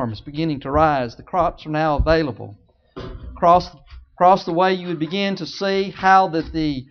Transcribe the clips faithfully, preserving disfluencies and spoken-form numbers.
harvest beginning to rise. The crops are now available. Across, across the way you would begin to see how that the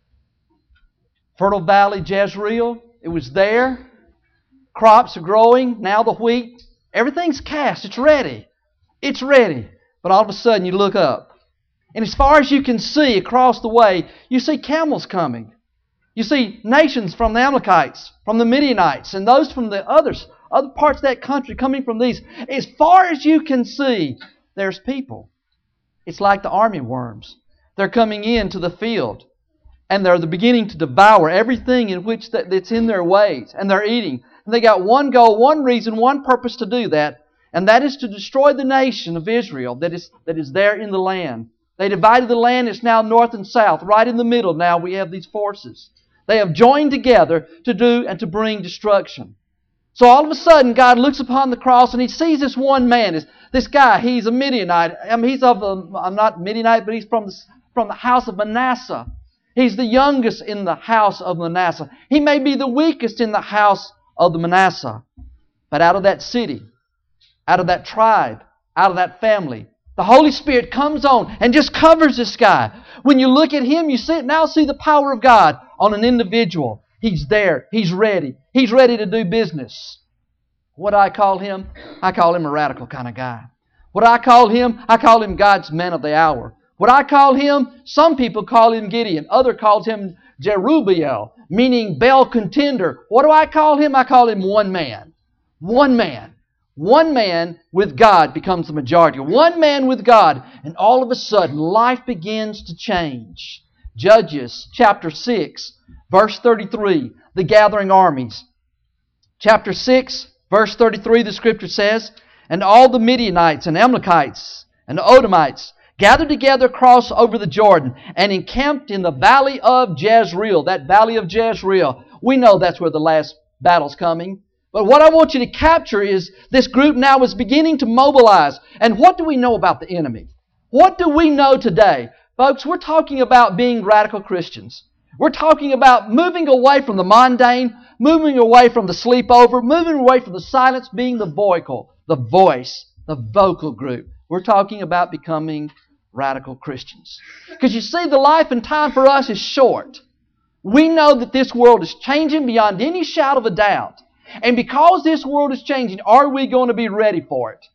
fertile valley, Jezreel, it was there. Crops are growing. Now the wheat. Everything's cast. It's ready. It's ready. But all of a sudden you look up. And as far as you can see across the way, you see camels coming. You see nations from the Amalekites, from the Midianites, and those from the others, other parts of that country coming from these. As far as you can see, there's people. It's like the army worms. They're coming into the field, and they're beginning to devour everything in which that, that's in their ways, and they're eating. And they got one goal, one reason, one purpose to do that, and that is to destroy the nation of Israel that is, that is there in the land. They divided the land. It's now north and south. Right in the middle now we have these forces. They have joined together to do and to bring destruction. So all of a sudden God looks upon the cross and He sees this one man. This, this guy, he's a Midianite. I mean, he's of a, I'm not Midianite, but he's from the, from the house of Manasseh. He's the youngest in the house of Manasseh. He may be the weakest in the house of the Manasseh. But out of that city, out of that tribe, out of that family, the Holy Spirit comes on and just covers this guy. When you look at him, you see, now see the power of God on an individual. He's there. He's ready. He's ready to do business. What do I call him? I call him a radical kind of guy. What do I call him? I call him God's man of the hour. What I call him? Some people call him Gideon. Other calls him Jerubbaal, meaning Baal contender. What do I call him? I call him one man. One man. One man with God becomes the majority. One man with God. And all of a sudden, life begins to change. Judges chapter six, verse thirty-three, the gathering armies. Chapter six, verse thirty-three, the Scripture says, "And all the Midianites and Amalekites and the Edomites gathered together across over the Jordan and encamped in the valley of Jezreel." That valley of Jezreel. We know that's where the last battle's coming. But what I want you to capture is this group now is beginning to mobilize. And what do we know about the enemy? What do we know today? Folks, we're talking about being radical Christians. We're talking about moving away from the mundane, moving away from the sleepover, moving away from the silence, being the vocal, the voice, the vocal group. We're talking about becoming radical Christians. Because you see, the life and time for us is short. We know that this world is changing beyond any shadow of a doubt. And because this world is changing, are we going to be ready for it?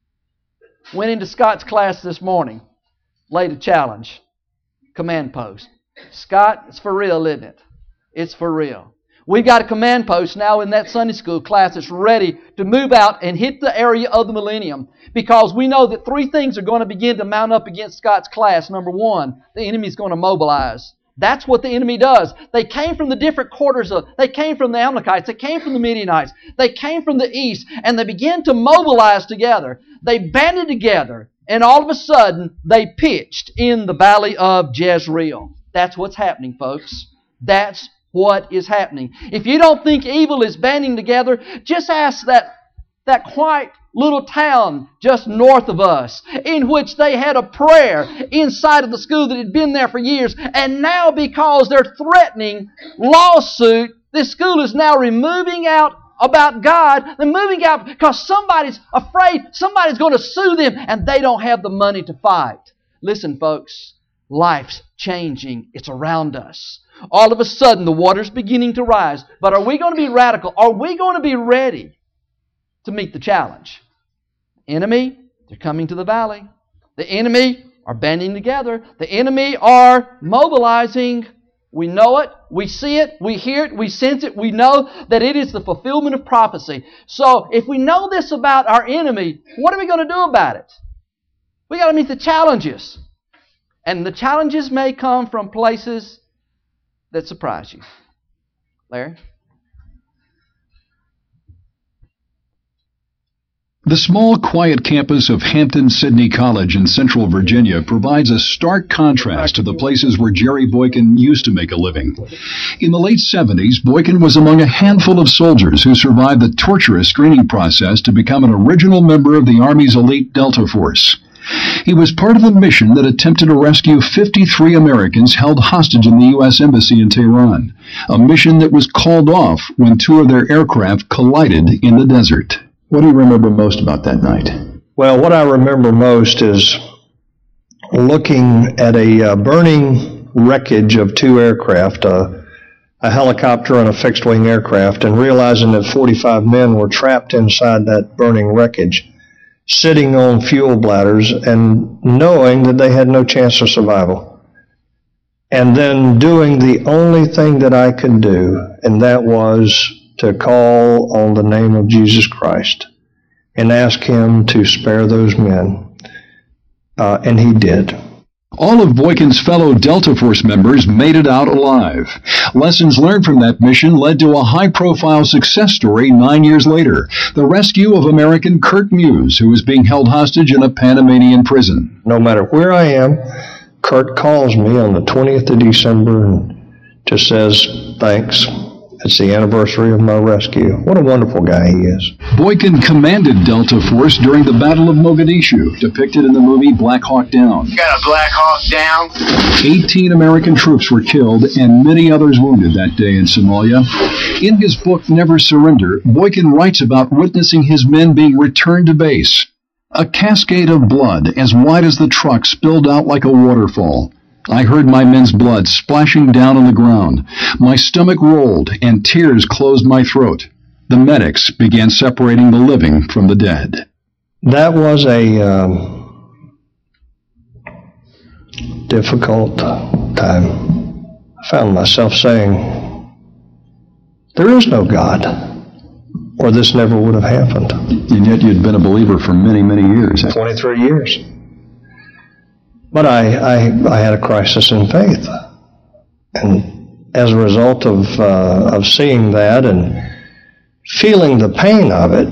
Went into Scott's class this morning. Laid a challenge. Command post. Scott, it's for real, isn't it? It's for real. We've got a command post now in that Sunday school class that's ready to move out and hit the area of the millennium. Because we know that three things are going to begin to mount up against Scott's class. Number one, the enemy is going to mobilize. That's what the enemy does. They came from the different quarters of, they came from the Amalekites, they came from the Midianites, they came from the east, and they began to mobilize together. They banded together, and all of a sudden, they pitched in the valley of Jezreel. That's what's happening, folks. That's what is happening. If you don't think evil is banding together, just ask that, that quiet little town just north of us, in which they had a prayer inside of the school that had been there for years. And now, because they're threatening lawsuit, this school is now removing out about God. They're moving out because somebody's afraid somebody's going to sue them, and they don't have the money to fight. Listen, folks, life's changing. It's around us. All of a sudden, the water's beginning to rise. But are we going to be radical? Are we going to be ready to meet the challenge? Enemy, they're coming to the valley. The enemy are banding together. The enemy are mobilizing. We know it. We see it. We hear it. We sense it. We know that it is the fulfillment of prophecy. So if we know this about our enemy, what are we going to do about it? We got to meet the challenges. And the challenges may come from places that surprise you. Larry? The small, quiet campus of Hampton-Sydney College in central Virginia provides a stark contrast to the places where Jerry Boykin used to make a living. In the late seventies, Boykin was among a handful of soldiers who survived the torturous screening process to become an original member of the Army's elite Delta Force. He was part of a mission that attempted to rescue fifty-three Americans held hostage in the U S Embassy in Tehran, a mission that was called off when two of their aircraft collided in the desert. What do you remember most about that night? Well, what I remember most is looking at a uh, burning wreckage of two aircraft, uh, a helicopter and a fixed-wing aircraft, and realizing that forty-five men were trapped inside that burning wreckage, sitting on fuel bladders and knowing that they had no chance of survival. And then doing the only thing that I could do, and that was to call on the name of Jesus Christ and ask Him to spare those men. Uh, and He did. All of Boykin's fellow Delta Force members made it out alive. Lessons learned from that mission led to a high-profile success story nine years later, the rescue of American Kurt Muse, who was being held hostage in a Panamanian prison. No matter where I am, Kurt calls me on the twentieth of December and just says, thanks. It's the anniversary of my rescue. What a wonderful guy he is. Boykin commanded Delta Force during the Battle of Mogadishu, depicted in the movie Black Hawk Down. You got a Black Hawk Down? eighteen American troops were killed and many others wounded that day in Somalia. In his book, Never Surrender, Boykin writes about witnessing his men being returned to base. A cascade of blood as wide as the truck spilled out like a waterfall. I heard my men's blood splashing down on the ground. My stomach rolled and tears closed my throat. The medics began separating the living from the dead. That was a um, difficult time. I found myself saying, there is no God, or this never would have happened. And yet you'd been a believer for many, many years. twenty-three years. But I, I, I had a crisis in faith. And as a result of, uh, of seeing that and feeling the pain of it,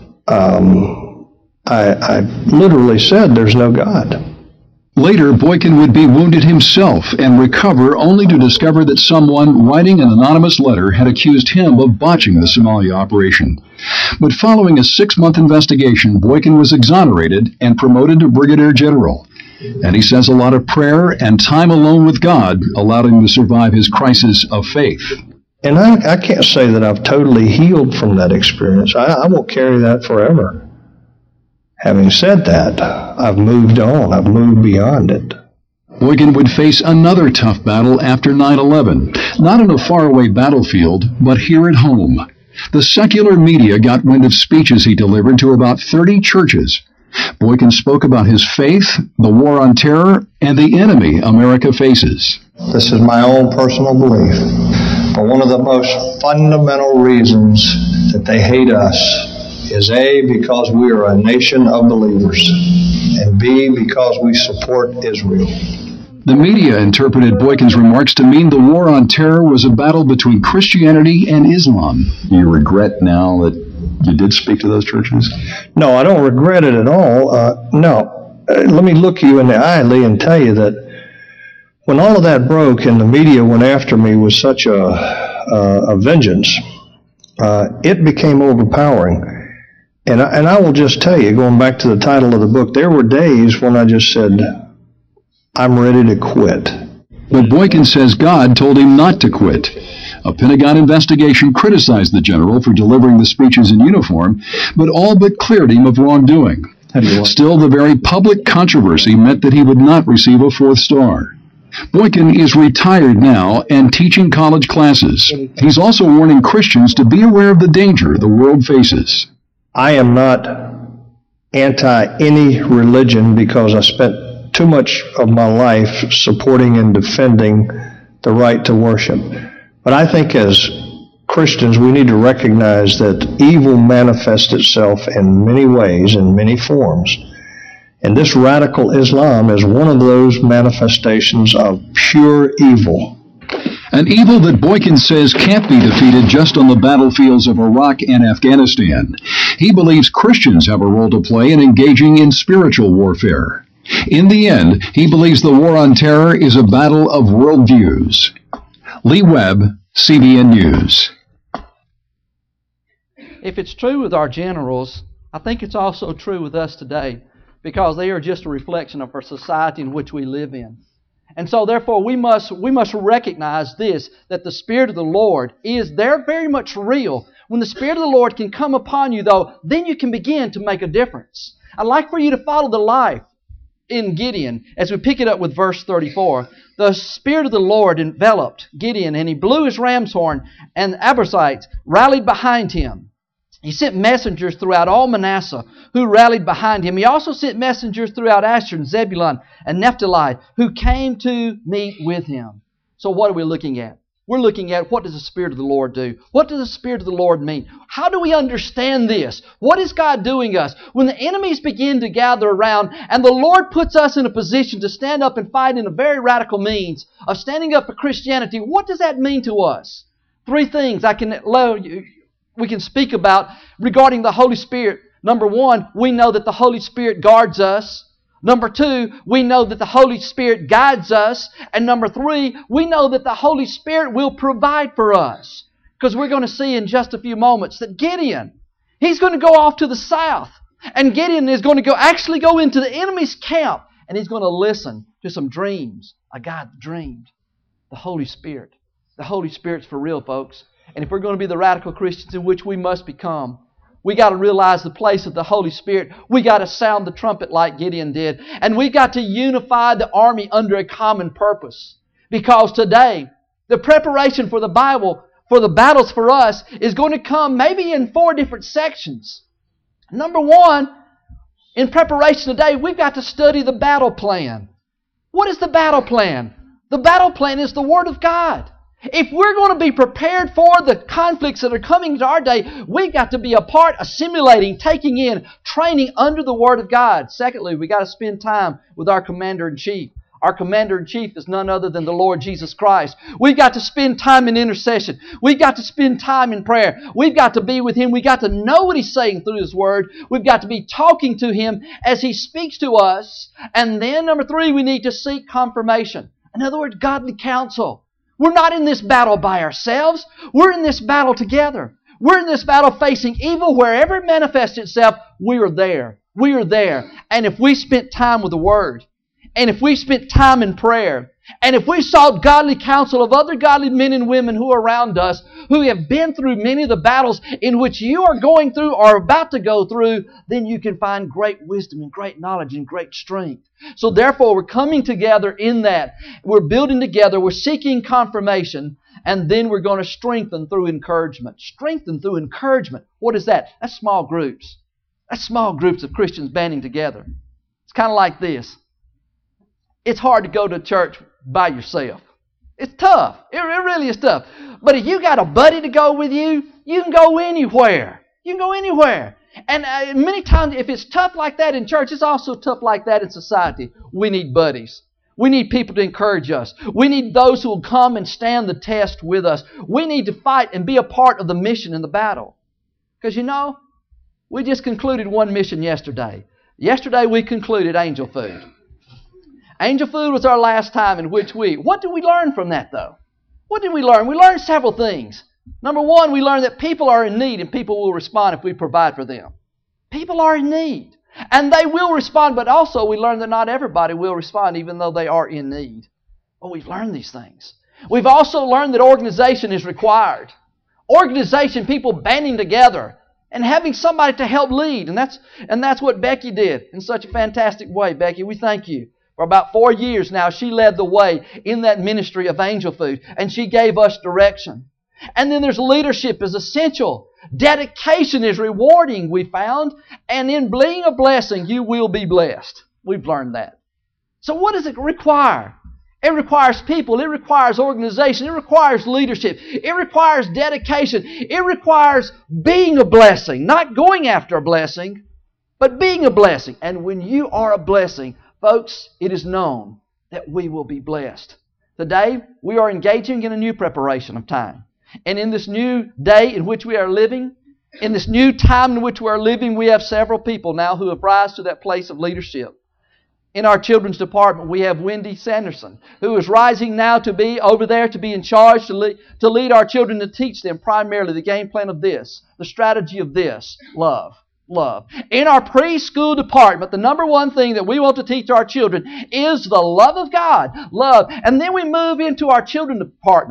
um, I, I literally said, there's no God. Later, Boykin would be wounded himself and recover only to discover that someone writing an anonymous letter had accused him of botching the Somalia operation. But following a six-month investigation, Boykin was exonerated and promoted to brigadier general. And he says a lot of prayer and time alone with God allowed him to survive his crisis of faith. And I, I can't say that I've totally healed from that experience. I, I will carry that forever. Having said that, I've moved on. I've moved beyond it. Boykin would face another tough battle after nine eleven, not on a faraway battlefield, but here at home. The secular media got wind of speeches he delivered to about thirty churches. Boykin spoke about his faith, the war on terror, and the enemy America faces. This is my own personal belief. But one of the most fundamental reasons that they hate us is A, because we are a nation of believers, and B, because we support Israel. The media interpreted Boykin's remarks to mean the war on terror was a battle between Christianity and Islam. Do you regret now that you did speak to those churches? No, I don't regret it at all. Uh, no. Uh, let me look you in the eye, Lee, and tell you that when all of that broke and the media went after me with such a, a, a vengeance, uh, it became overpowering. And I, and I will just tell you, going back to the title of the book, there were days when I just said, I'm ready to quit. But Boykin says God told him not to quit. A Pentagon investigation criticized the general for delivering the speeches in uniform, but all but cleared him of wrongdoing. Still, the very public controversy meant that he would not receive a fourth star. Boykin is retired now and teaching college classes. He's also warning Christians to be aware of the danger the world faces. I am not anti any religion because I spent too much of my life supporting and defending the right to worship. But I think as Christians, we need to recognize that evil manifests itself in many ways, in many forms. And this radical Islam is one of those manifestations of pure evil. An evil that Boykin says can't be defeated just on the battlefields of Iraq and Afghanistan. He believes Christians have a role to play in engaging in spiritual warfare. In the end, he believes the war on terror is a battle of worldviews. Lee Webb, C B N News. If it's true with our generals, I think it's also true with us today, because they are just a reflection of our society in which we live in. And so therefore we must we must recognize this, that the Spirit of the Lord is there very much real. When the Spirit of the Lord can come upon you, though, then you can begin to make a difference. I'd like for you to follow the life in Gideon as we pick it up with verse thirty-four. The Spirit of the Lord enveloped Gideon, and he blew his ram's horn, and the Abiezrites rallied behind him. He sent messengers throughout all Manasseh who rallied behind him. He also sent messengers throughout Asher and Zebulun and Naphtali who came to meet with him. So what are we looking at? We're looking at what does the Spirit of the Lord do? What does the Spirit of the Lord mean? How do we understand this? What is God doing us? When the enemies begin to gather around and the Lord puts us in a position to stand up and fight in a very radical means of standing up for Christianity, what does that mean to us? Three things I can we can speak about regarding the Holy Spirit. Number one, we know that the Holy Spirit guards us. Number two, we know that the Holy Spirit guides us. And number three, we know that the Holy Spirit will provide for us. Because we're going to see in just a few moments that Gideon, he's going to go off to the south. And Gideon is going to go actually go into the enemy's camp. And he's going to listen to some dreams. A guy that dreamed. The Holy Spirit. The Holy Spirit's for real, folks. And if we're going to be the radical Christians in which we must become, we got to realize the place of the Holy Spirit. We got to sound the trumpet like Gideon did. And we got to unify the army under a common purpose. Because today, the preparation for the Bible, for the battles for us, is going to come maybe in four different sections. Number one, in preparation today, we've got to study the battle plan. What is the battle plan? The battle plan is the Word of God. If we're going to be prepared for the conflicts that are coming to our day, we've got to be a part, assimilating, taking in, training under the Word of God. Secondly, we've got to spend time with our Commander-in-Chief. Our Commander-in-Chief is none other than the Lord Jesus Christ. We've got to spend time in intercession. We've got to spend time in prayer. We've got to be with Him. We've got to know what He's saying through His Word. We've got to be talking to Him as He speaks to us. And then, number three, we need to seek confirmation. In other words, godly counsel. We're not in this battle by ourselves. We're in this battle together. We're in this battle facing evil wherever it manifests itself. We are there. We are there. And if we spent time with the Word, and if we spent time in prayer, and if we sought godly counsel of other godly men and women who are around us, who have been through many of the battles in which you are going through or about to go through, then you can find great wisdom and great knowledge and great strength. So therefore, we're coming together in that. We're building together. We're seeking confirmation. And then we're going to strengthen through encouragement. Strengthen through encouragement. What is that? That's small groups. That's small groups of Christians banding together. It's kind of like this. It's hard to go to church by yourself. It's tough. It, it really is tough. But if you got a buddy to go with you, you can go anywhere. You can go anywhere. And uh, many times, if it's tough like that in church, it's also tough like that in society. We need buddies. We need people to encourage us. We need those who will come and stand the test with us. We need to fight and be a part of the mission in the battle. Because you know, we just concluded one mission yesterday. Yesterday we concluded angel food. Angel food was our last time in which we... What did we learn from that, though? What did we learn? We learned several things. Number one, we learned that people are in need and people will respond if we provide for them. People are in need. And they will respond, but also we learned that not everybody will respond even though they are in need. Oh, we've learned these things. We've also learned that organization is required. Organization, people banding together and having somebody to help lead. And that's, and that's what Becky did in such a fantastic way. Becky, we thank you. For about four years now, she led the way in that ministry of angel food. And she gave us direction. And then there's leadership is essential. Dedication is rewarding, we found. And in being a blessing, you will be blessed. We've learned that. So what does it require? It requires people. It requires organization. It requires leadership. It requires dedication. It requires being a blessing. Not going after a blessing, but being a blessing. And when you are a blessing, folks, it is known that we will be blessed. Today, we are engaging in a new preparation of time. And in this new day in which we are living, in this new time in which we are living, we have several people now who have risen to that place of leadership. In our children's department, we have Wendy Sanderson, who is rising now to be over there, to be in charge, to lead, to lead our children, to teach them primarily the game plan of this, the strategy of this, love. Love. In our preschool department, the number one thing that we want to teach our children is the love of God. Love. And then we move into our children's department.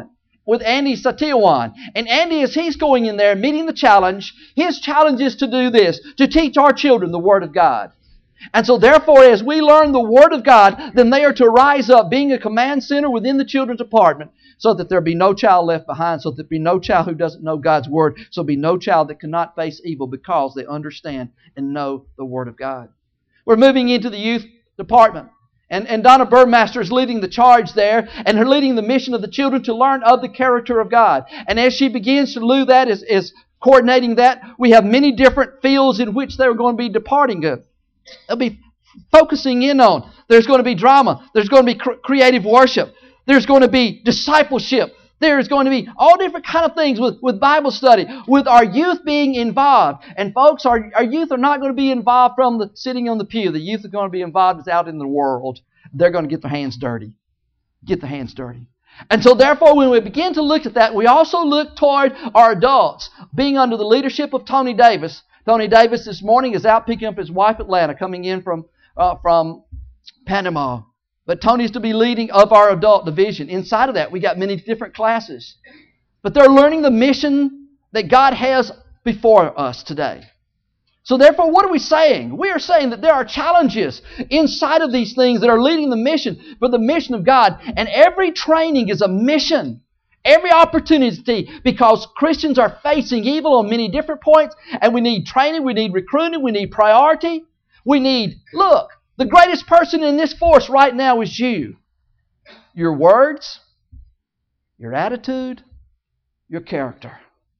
with Andy Satiawan. And Andy, as he's going in there, meeting the challenge, his challenge is to do this, to teach our children the Word of God. And so therefore, as we learn the Word of God, then they are to rise up, being a command center within the children's department, so that there be no child left behind, so that there be no child who doesn't know God's Word, so there be no child that cannot face evil because they understand and know the Word of God. We're moving into the youth department. And, and Donna Burmaster is leading the charge there, and her leading the mission of the children to learn of the character of God. And as she begins to do that, is, is coordinating that, we have many different fields in which they're going to be departing of. They'll be focusing in on. There's going to be drama. There's going to be cr- creative worship. There's going to be discipleship. There's going to be all different kind of things with, with Bible study, with our youth being involved. And folks, our, our youth are not going to be involved from the sitting on the pew. The youth are going to be involved out in the world. They're going to get their hands dirty. Get their hands dirty. And so therefore, when we begin to look at that, we also look toward our adults, being under the leadership of Tony Davis. Tony Davis this morning is out picking up his wife Atlanta, coming in from, uh, from Panama. But Tony's to be leading of our adult division. Inside of that, we got many different classes. But they're learning the mission that God has before us today. So therefore, what are we saying? We are saying that there are challenges inside of these things that are leading the mission for the mission of God. And every training is a mission. Every opportunity, because Christians are facing evil on many different points, and we need training, we need recruiting, we need priority. We need, look, the greatest person in this force right now is you. Your words, your attitude, your character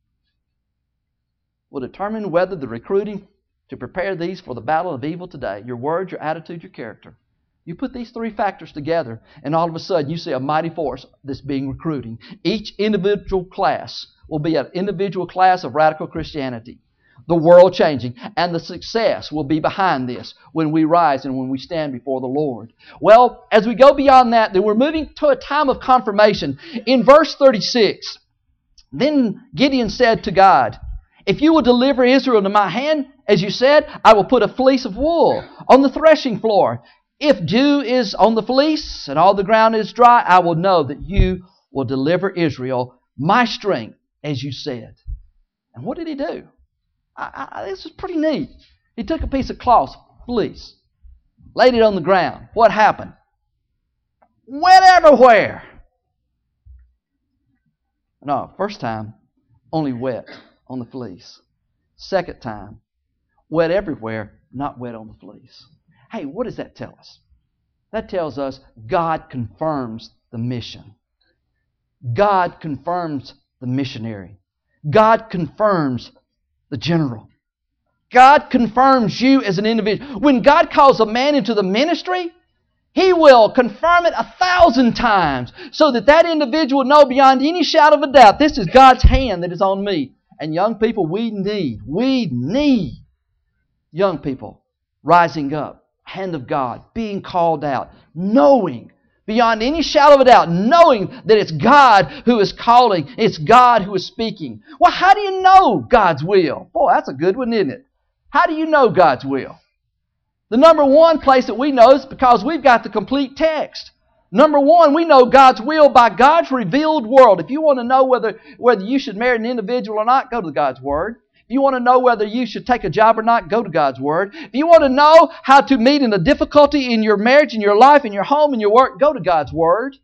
will determine whether the recruiting to prepare these for the battle of evil today, your words, your attitude, your character. You put these three factors together, and all of a sudden you see a mighty force that's being recruiting. Each individual class will be an individual class of radical Christianity. The world changing, and the success will be behind this when we rise and when we stand before the Lord. Well, as we go beyond that, then we're moving to a time of confirmation. In verse thirty-six, then Gideon said to God, if you will deliver Israel into my hand, as you said, I will put a fleece of wool on the threshing floor. If dew is on the fleece and all the ground is dry, I will know that you will deliver Israel, my strength, as you said. And what did he do? I, I, this is pretty neat. He took a piece of cloth, fleece, laid it on the ground. What happened? Wet everywhere. No, first time, only wet on the fleece. Second time, wet everywhere, not wet on the fleece. Hey, what does that tell us? That tells us God confirms the mission. God confirms the missionary. God confirms the general. God confirms you as an individual. When God calls a man into the ministry, He will confirm it a thousand times so that that individual know beyond any shadow of a doubt, this is God's hand that is on me. And young people, we need, we need young people rising up. Hand of God, being called out, knowing beyond any shadow of a doubt, knowing that it's God who is calling, it's God who is speaking. Well, how do you know God's will? Boy, that's a good one, isn't it? How do you know God's will? The number one place that we know is because we've got the complete text. Number one, we know God's will by God's revealed Word. If you want to know whether, whether you should marry an individual or not, go to God's Word. If you want to know whether you should take a job or not, go to God's Word. If you want to know how to meet in a difficulty in your marriage, in your life, in your home, in your work, go to God's Word.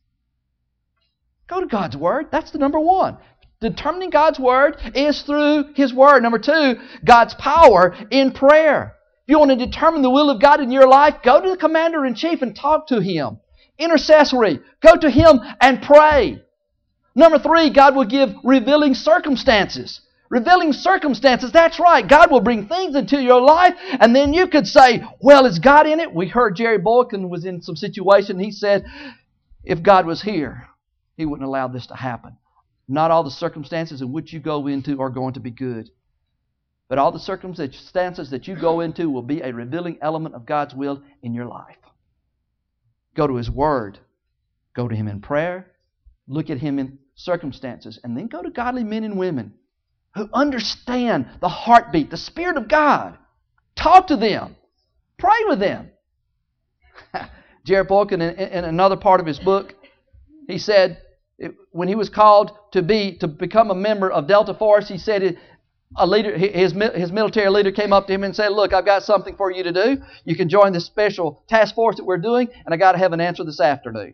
Go to God's Word. That's the number one. Determining God's Word is through His Word. Number two, God's power in prayer. If you want to determine the will of God in your life, go to the Commander-in-Chief and talk to Him. Intercessory. Go to Him and pray. Number three, God will give revealing circumstances. Revealing circumstances, that's right. God will bring things into your life, and then you could say, well, is God in it? We heard Jerry Boykin was in some situation. He said, if God was here, He wouldn't allow this to happen. Not all the circumstances in which you go into are going to be good. But all the circumstances that you go into will be a revealing element of God's will in your life. Go to His Word. Go to Him in prayer. Look at Him in circumstances. And then go to godly men and women who understand the heartbeat, the Spirit of God. Talk to them. Pray with them. Jerry Boykin, in, in another part of his book, he said, It, when he was called to be to become a member of Delta Force, he said it, a leader, his his military leader came up to him and said, "Look, I've got something for you to do. You can join this special task force that we're doing, and I got to have an answer this afternoon."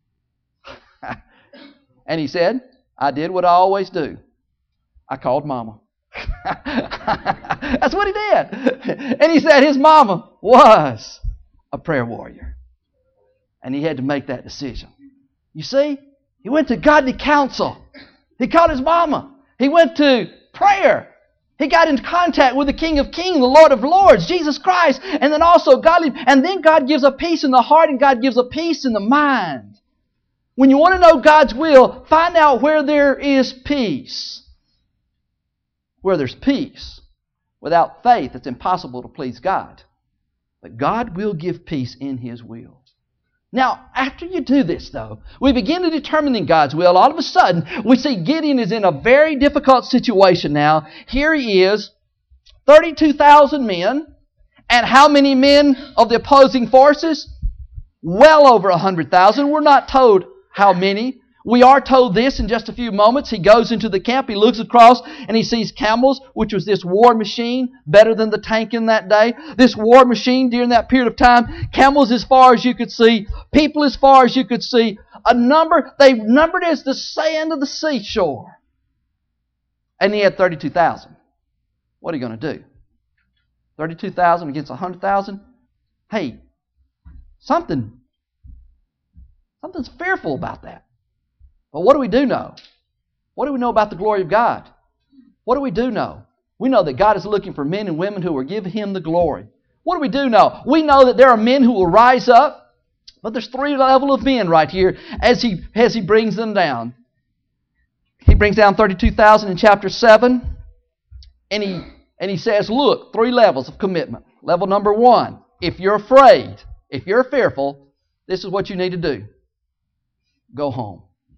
And he said, "I did what I always do. I called Mama." That's what he did. And he said his mama was a prayer warrior, and he had to make that decision. You see? He went to godly counsel. He called his mama. He went to prayer. He got in contact with the King of Kings, the Lord of Lords, Jesus Christ, and then also godly. And then God gives a peace in the heart and God gives a peace in the mind. When you want to know God's will, find out where there is peace. Where there's peace. Without faith, it's impossible to please God. But God will give peace in His will. Now, after you do this, though, we begin to determine God's will. All of a sudden, we see Gideon is in a very difficult situation now. Here he is, thirty-two thousand men. And how many men of the opposing forces? Well over one hundred thousand. We're not told how many. We are told this in just a few moments. He goes into the camp, he looks across, and he sees camels, which was this war machine, better than the tank in that day. This war machine during that period of time, camels as far as you could see, people as far as you could see, a number, they numbered as the sand of the seashore. And he had thirty-two thousand. What are you going to do? thirty-two thousand against one hundred thousand? Hey, something, something's fearful about that. But what do we do know? What do we know about the glory of God? What do we do know? We know that God is looking for men and women who will give Him the glory. What do we do know? We know that there are men who will rise up, but there's three levels of men right here as he, as he brings them down. He brings down thirty-two thousand in chapter seven, and he, and he says, look, three levels of commitment. Level number one, if you're afraid, if you're fearful, this is what you need to do. Go home.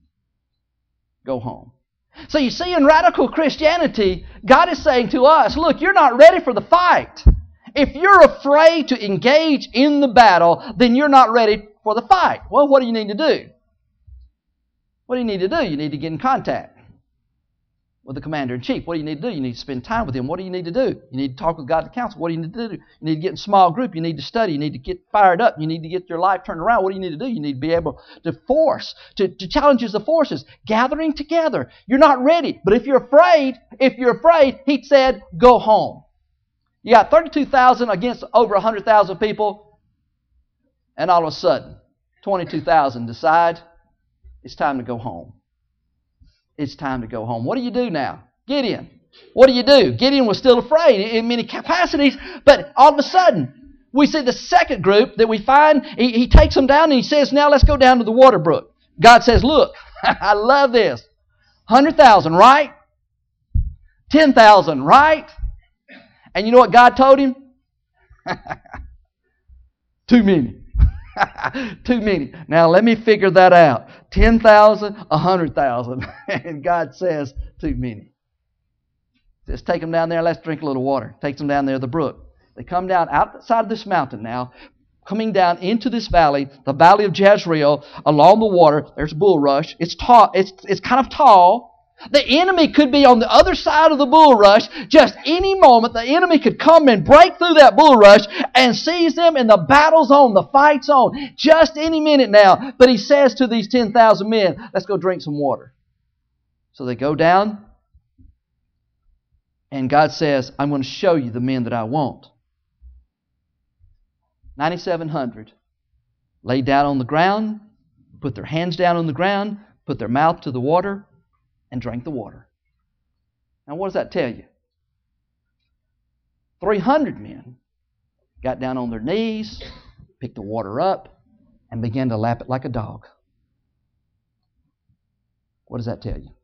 Go home. So you see, in radical Christianity, God is saying to us, look, you're not ready for the fight. If you're afraid to engage in the battle, then you're not ready for the fight. Well, what do you need to do? What do you need to do? You need to get in contact with the commander-in-chief. What do you need to do? You need to spend time with him. What do you need to do? You need to talk with God to counsel. What do you need to do? You need to get in a small group. You need to study. You need to get fired up. You need to get your life turned around. What do you need to do? You need to be able to force, to, to challenge the forces, gathering together. You're not ready. But if you're afraid, if you're afraid, he said, go home. You got thirty-two thousand against over one hundred thousand people, and all of a sudden, twenty-two thousand decide it's time to go home. It's time to go home. What do you do now? Gideon. What do you do? Gideon was still afraid in many capacities, but all of a sudden, we see the second group that we find, he, he takes them down and he says, now let's go down to the water brook. God says, look, I love this. one hundred thousand, right? ten thousand, right? And you know what God told him? Too many. Too many. Now let me figure that out. ten thousand, one hundred thousand. And God says, too many. Just take them down there, let's drink a little water. Takes them down there to the brook. They come down outside of this mountain now, coming down into this valley, the valley of Jezreel, along the water. There's bulrush. It's tall. It's, it's kind of tall. The enemy could be on the other side of the bulrush. Just any moment, the enemy could come and break through that bulrush and seize them, and the battle's on, the fight's on. Just any minute now. But he says to these ten thousand men, let's go drink some water. So they go down, and God says, I'm going to show you the men that I want. ninety-seven hundred lay down on the ground, put their hands down on the ground, put their mouth to the water, and drank the water. Now what does that tell you? three hundred men got down on their knees, picked the water up, and began to lap it like a dog. What does that tell you?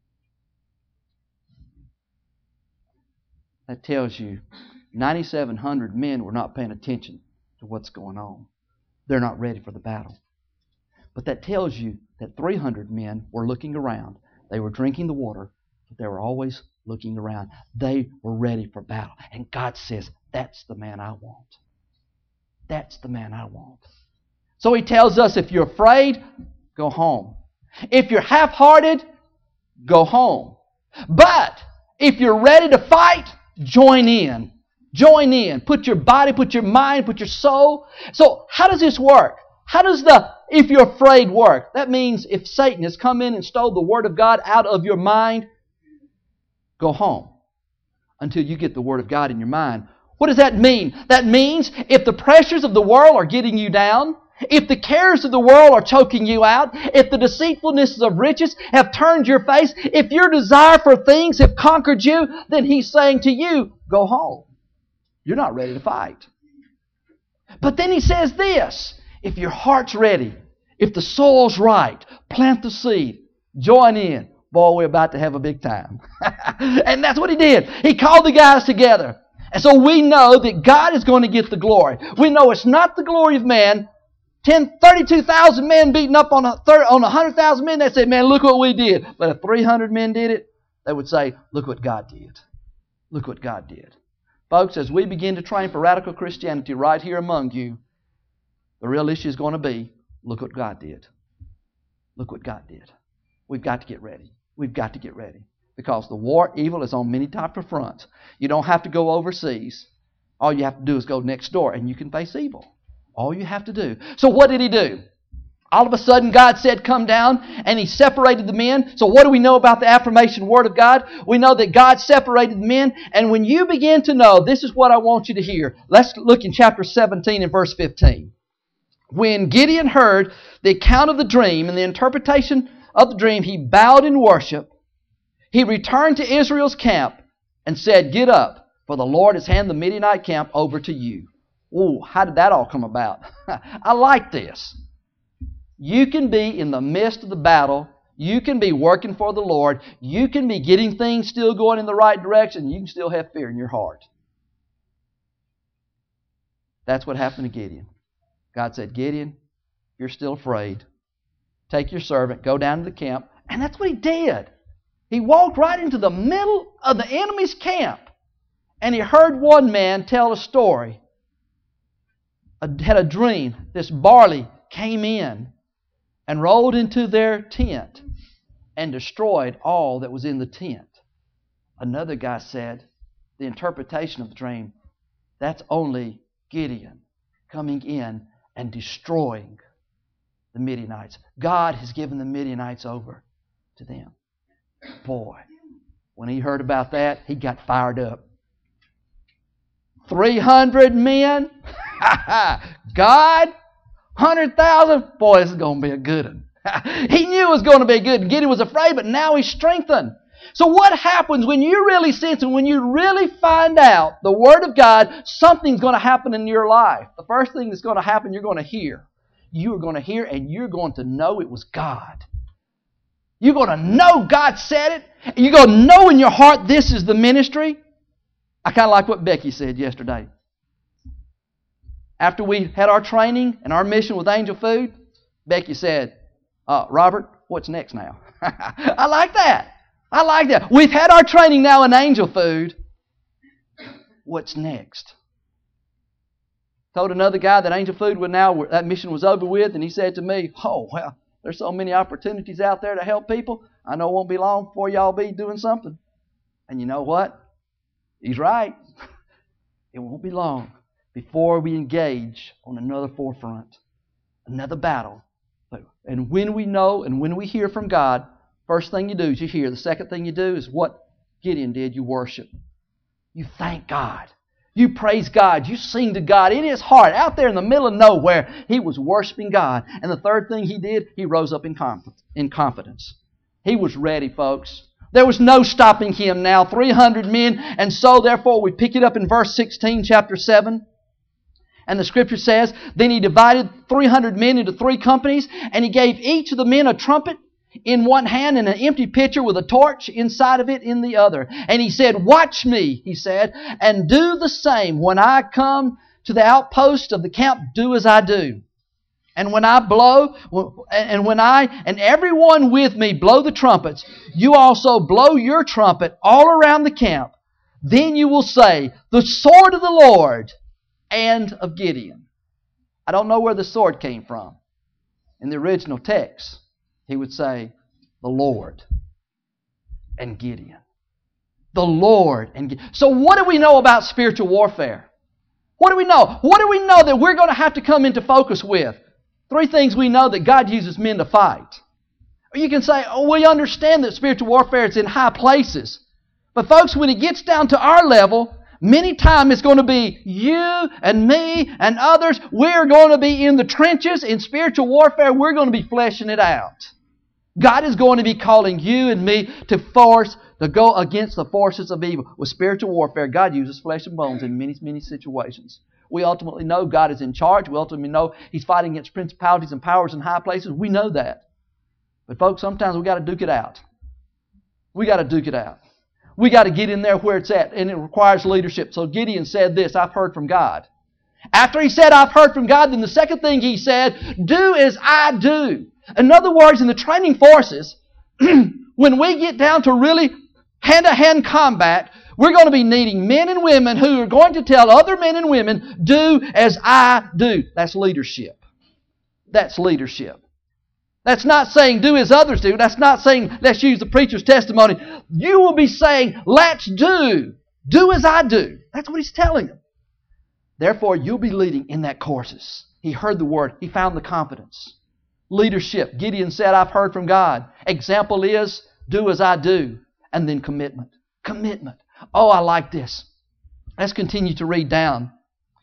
That tells you ninety-seven hundred men were not paying attention to what's going on. They're not ready for the battle. But that tells you that three hundred men were looking around. They were drinking the water, but they were always looking around. They were ready for battle. And God says, that's the man I want. That's the man I want. So he tells us, if you're afraid, go home. If you're half-hearted, go home. But if you're ready to fight, join in. Join in. Put your body, put your mind, put your soul. So how does this work? How does the if you're afraid work? That means if Satan has come in and stole the Word of God out of your mind, go home until you get the Word of God in your mind. What does that mean? That means if the pressures of the world are getting you down, if the cares of the world are choking you out, if the deceitfulnesses of riches have turned your face, if your desire for things have conquered you, then He's saying to you, go home. You're not ready to fight. But then He says this, if your heart's ready, if the soil's right, plant the seed, join in. Boy, we're about to have a big time. And that's what He did. He called the guys together. And so we know that God is going to get the glory. We know it's not the glory of man. ten, thirty-two thousand men beating up on a, on one hundred thousand men, they say, man, look what we did. But if three hundred men did it, they would say, look what God did. Look what God did. Folks, as we begin to train for radical Christianity right here among you, the real issue is going to be, look what God did. Look what God did. We've got to get ready. We've got to get ready. Because the war, evil is on many types of fronts. You don't have to go overseas. All you have to do is go next door and you can face evil. All you have to do. So what did He do? All of a sudden God said, come down, and He separated the men. So what do we know about the affirmation Word of God? We know that God separated the men. And when you begin to know, this is what I want you to hear. Let's look in chapter seventeen and verse fifteen. When Gideon heard the account of the dream and the interpretation of the dream, he bowed in worship. He returned to Israel's camp and said, get up, for the Lord has handed the Midianite camp over to you. Ooh, how did that all come about? I like this. You can be in the midst of the battle. You can be working for the Lord. You can be getting things still going in the right direction. You can still have fear in your heart. That's what happened to Gideon. God said, Gideon, you're still afraid. Take your servant, go down to the camp. And that's what he did. He walked right into the middle of the enemy's camp. And he heard one man tell a story. Had a dream. This barley came in and rolled into their tent and destroyed all that was in the tent. Another guy said, the interpretation of the dream, that's only Gideon coming in and destroying the Midianites. God has given the Midianites over to them. Boy, when he heard about that, he got fired up. three hundred men? God? one hundred thousand? Boy, this is going to be a good one. He knew it was going to be good. Gideon was afraid, but now he's strengthened. So what happens when you really sense and when you really find out the Word of God, something's going to happen in your life. The first thing that's going to happen, you're going to hear. You are going to hear and you're going to know it was God. You're going to know God said it. And you're going to know in your heart this is the ministry. I kind of like what Becky said yesterday. After we had our training and our mission with Angel Food, Becky said, uh, Robert, what's next now? I like that. I like that. We've had our training now in Angel Food. What's next? Told another guy that Angel Food would now, that mission was over with, and he said to me, oh, well, there's so many opportunities out there to help people. I know it won't be long before y'all be doing something. And you know what? He's right. It won't be long before we engage on another forefront, another battle. And when we know and when we hear from God, first thing you do is you hear. The second thing you do is what Gideon did. You worship. You thank God. You praise God. You sing to God. In his heart, out there in the middle of nowhere, he was worshiping God. And the third thing he did, he rose up in confidence. He was ready, folks. There was no stopping him now. three hundred men. And so, therefore, we pick it up in verse sixteen, chapter seven. And the Scripture says, then he divided three hundred men into three companies, and he gave each of the men a trumpet in one hand and an empty pitcher with a torch inside of it in the other. And he said, watch me, he said, and do the same. When I come to the outpost of the camp, do as I do. And when I blow, and when I and everyone with me blow the trumpets, you also blow your trumpet all around the camp. Then you will say, the sword of the Lord and of Gideon. I don't know where the sword came from in the original text. he would say, the Lord and Gideon. The Lord and Gideon. So what do we know about spiritual warfare? What do we know? What do we know that we're going to have to come into focus with? Three things we know that God uses men to fight. You can say, oh, we understand that spiritual warfare is in high places. But folks, when it gets down to our level, many times it's going to be you and me and others. We're going to be in the trenches. In spiritual warfare, we're going to be fleshing it out. God is going to be calling you and me to force, to go against the forces of evil. With spiritual warfare, God uses flesh and bones in many, many situations. We ultimately know God is in charge. We ultimately know He's fighting against principalities and powers in high places. We know that. But folks, sometimes we've got to duke it out. we got to duke it out. We got to get in there where it's at, and it requires leadership. So Gideon said this, I've heard from God. After he said, I've heard from God, then the second thing he said, do as I do. In other words, in the training forces, when we get down to really hand-to-hand combat, we're going to be needing men and women who are going to tell other men and women, do as I do. That's leadership. That's leadership. That's not saying do as others do. That's not saying let's use the preacher's testimony. You will be saying let's do. Do as I do. That's what he's telling them. Therefore, you'll be leading in that courses. He heard the word. He found the confidence. Leadership. Gideon said, I've heard from God. Example is do as I do. And then commitment. Commitment. Oh, I like this. Let's continue to read down.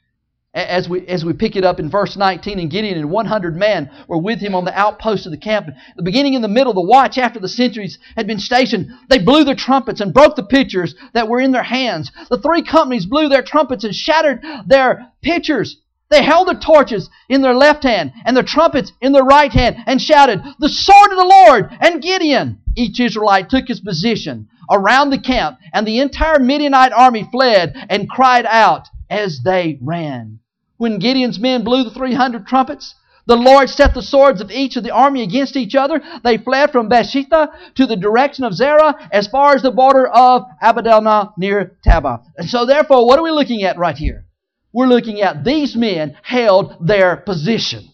As we, as we pick it up in verse nineteen, and Gideon and one hundred men were with him on the outpost of the camp. The beginning in the middle, the watch after the sentries had been stationed, they blew their trumpets and broke the pitchers that were in their hands. The three companies blew their trumpets and shattered their pitchers. They held their torches in their left hand and their trumpets in their right hand and shouted, the sword of the Lord and Gideon. Each Israelite took his position around the camp, and the entire Midianite army fled and cried out as they ran. When Gideon's men blew the three hundred trumpets, the Lord set the swords of each of the army against each other. They fled from Beersheba to the direction of Zerah as far as the border of Abidelnah near Tabah. And so therefore, what are we looking at right here? We're looking at these men held their position.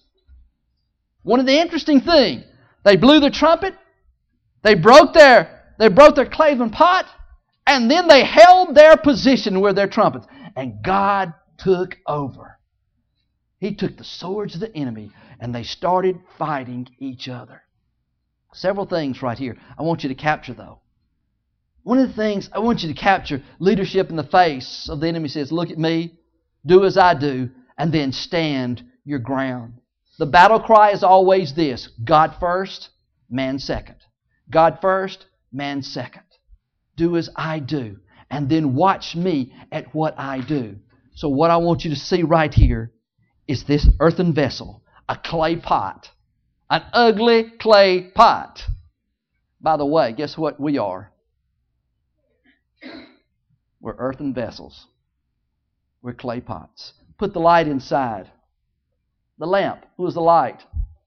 One of the interesting things, they blew the trumpet, they broke their, they broke their clavin pot, and then they held their position with their trumpets. And God took over. He took the swords of the enemy and they started fighting each other. Several things right here I want you to capture though. One of the things I want you to capture, leadership in the face of the enemy says, look at me, do as I do, and then stand your ground. The battle cry is always this, God first, man second. God first, man second. Do as I do. And then watch me at what I do. So what I want you to see right here is this earthen vessel, a clay pot, an ugly clay pot. By the way, guess what we are? We're earthen vessels. We're clay pots. Put the light inside. The lamp. Who is the light?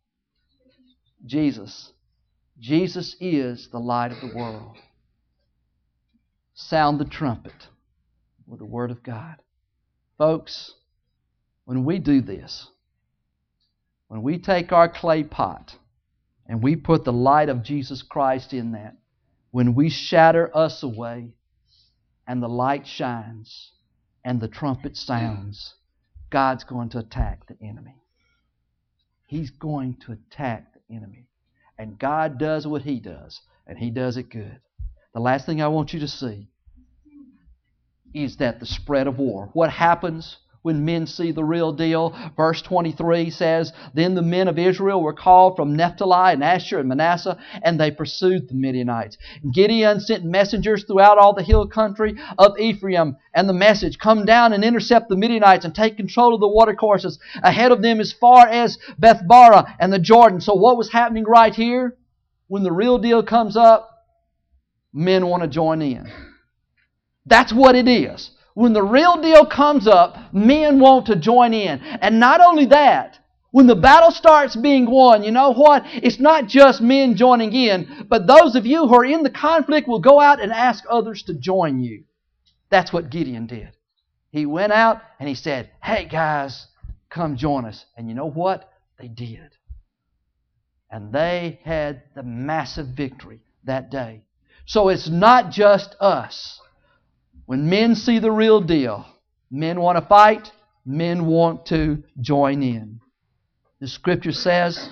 Jesus. Jesus is the light of the world. Sound the trumpet with the Word of God. Folks, when we do this, when we take our clay pot and we put the light of Jesus Christ in that, when we shatter us away and the light shines and the trumpet sounds, God's going to attack the enemy. He's going to attack the enemy. And God does what He does, and He does it good. The last thing I want you to see is that the spread of war. What happens when men see the real deal? Verse twenty-three says, Then the men of Israel were called from Naphtali and Asher and Manasseh, and they pursued the Midianites. Gideon sent messengers throughout all the hill country of Ephraim, and the message, Come down and intercept the Midianites and take control of the watercourses ahead of them as far as Bethbara and the Jordan. So what was happening right here? When the real deal comes up, men want to join in. That's what it is. When the real deal comes up, men want to join in. And not only that, when the battle starts being won, you know what? It's not just men joining in, but those of you who are in the conflict will go out and ask others to join you. That's what Gideon did. He went out and he said, Hey guys, come join us. And you know what? They did. And they had the massive victory that day. So it's not just us. When men see the real deal, men want to fight, men want to join in. The Scripture says,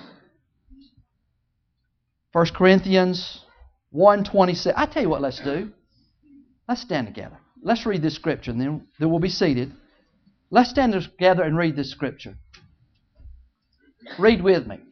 First Corinthians one twenty-six. I tell you what let's do. Let's stand together. Let's read this Scripture, and then, then we'll be seated. Let's stand together and read this Scripture. Read with me.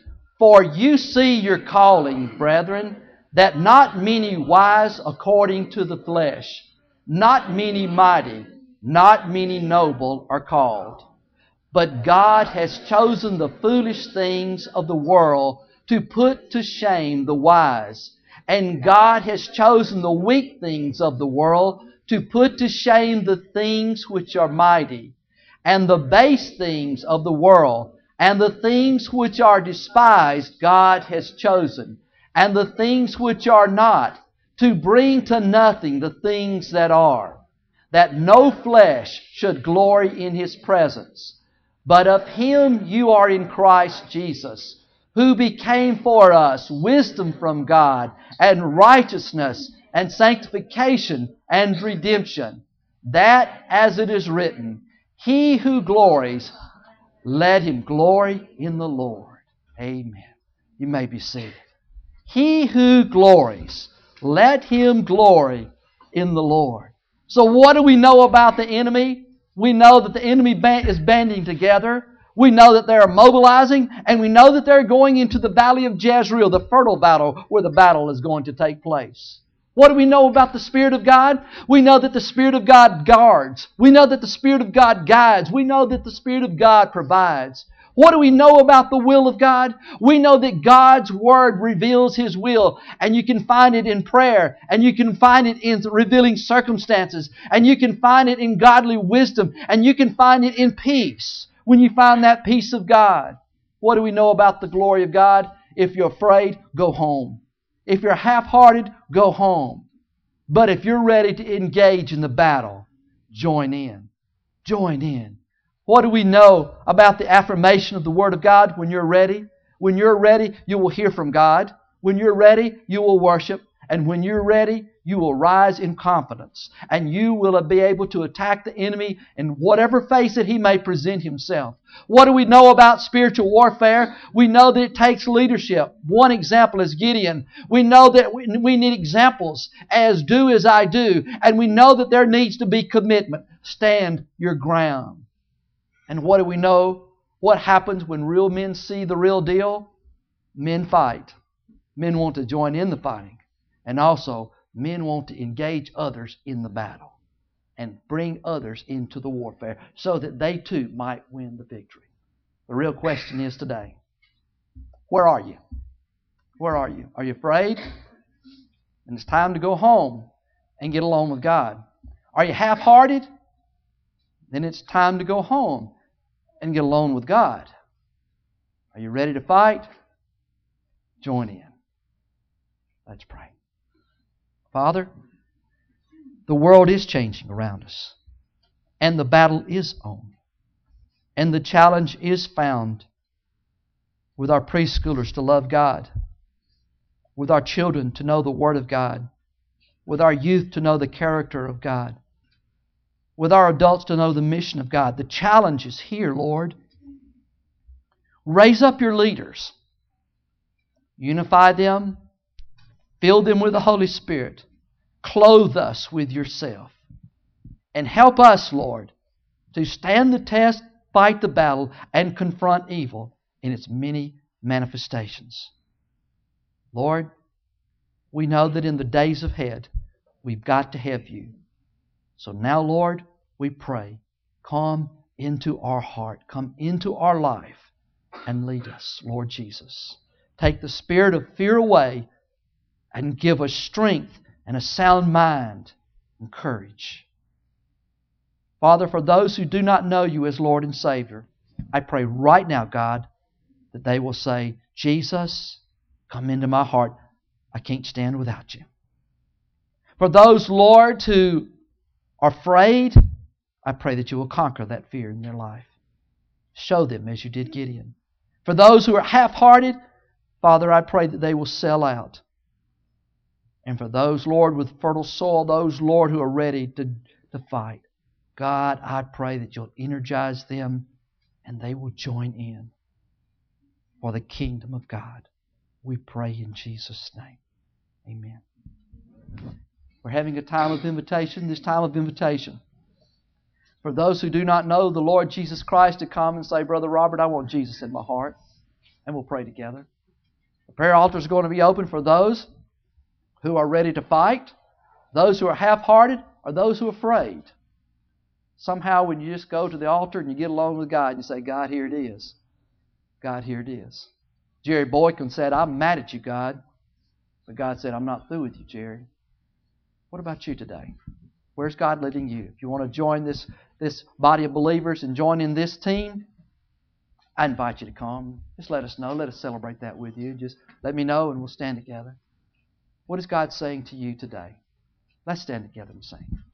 For you see your calling, brethren, that not many wise according to the flesh, not many mighty, not many noble are called. But God has chosen the foolish things of the world to put to shame the wise. And God has chosen the weak things of the world to put to shame the things which are mighty, and the base things of the world, and the things which are despised God has chosen, and the things which are not, to bring to nothing the things that are, that no flesh should glory in His presence. But of Him you are in Christ Jesus, who became for us wisdom from God, and righteousness, and sanctification, and redemption. That, as it is written, He who glories, let him glory in the Lord. Amen. You may be seated. He who glories, let him glory in the Lord. So what do we know about the enemy? We know that the enemy is banding together. We know that they are mobilizing, and we know that they're going into the valley of Jezreel, the fertile battle, where the battle is going to take place. What do we know about the Spirit of God? We know that the Spirit of God guards. We know that the Spirit of God guides. We know that the Spirit of God provides. What do we know about the will of God? We know that God's Word reveals His will, and you can find it in prayer, and you can find it in revealing circumstances, and you can find it in godly wisdom, and you can find it in peace when you find that peace of God. What do we know about the glory of God? If you're afraid, go home. If you're half-hearted, go home. But if you're ready to engage in the battle, join in. Join in. What do we know about the affirmation of the Word of God? When you're ready, when you're ready, you will hear from God. When you're ready, you will worship. And when you're ready, you will rise in confidence. And you will be able to attack the enemy in whatever face that he may present himself. What do we know about spiritual warfare? We know that it takes leadership. One example is Gideon. We know that we need examples as do as I do. And we know that there needs to be commitment. Stand your ground. And what do we know? What happens when real men see the real deal? Men fight. Men want to join in the fighting. And also, men want to engage others in the battle and bring others into the warfare so that they too might win the victory. The real question is today, where are you? Where are you? Are you afraid? And it's time to go home and get along with God. Are you half-hearted? Then it's time to go home and get alone with God. Are you ready to fight? Join in. Let's pray. Father, the world is changing around us, and the battle is on, and the challenge is found with our preschoolers to love God, with our children to know the Word of God, with our youth to know the character of God, with our adults to know the mission of God. The challenge is here, Lord. Raise up your leaders. Unify them. Fill them with the Holy Spirit. Clothe us with yourself. And help us, Lord, to stand the test, fight the battle, and confront evil in its many manifestations. Lord, we know that in the days ahead, we've got to have you. So now, Lord, we pray, come into our heart, come into our life, and lead us, Lord Jesus. Take the spirit of fear away and give us strength and a sound mind and courage. Father, for those who do not know you as Lord and Savior, I pray right now, God, that they will say, Jesus, come into my heart. I can't stand without you. For those, Lord, who are afraid, I pray that you will conquer that fear in their life. Show them as you did Gideon. For those who are half-hearted, Father, I pray that they will sell out. And for those, Lord, with fertile soil, those, Lord, who are ready to, to fight, God, I pray that You'll energize them and they will join in for the kingdom of God. We pray in Jesus' name. Amen. We're having a time of invitation, this time of invitation. For those who do not know the Lord Jesus Christ, to come and say, Brother Robert, I want Jesus in my heart. And we'll pray together. The prayer altar is going to be open for those who are ready to fight, those who are half-hearted, or those who are afraid. Somehow when you just go to the altar and you get along with God and you say, God, here it is. God, here it is. Jerry Boykin said, I'm mad at You, God. But God said, I'm not through with you, Jerry. What about you today? Where's God leading you? If you want to join this, this body of believers and join in this team, I invite you to come. Just let us know. Let us celebrate that with you. Just let me know and we'll stand together. What is God saying to you today? Let's stand together and sing.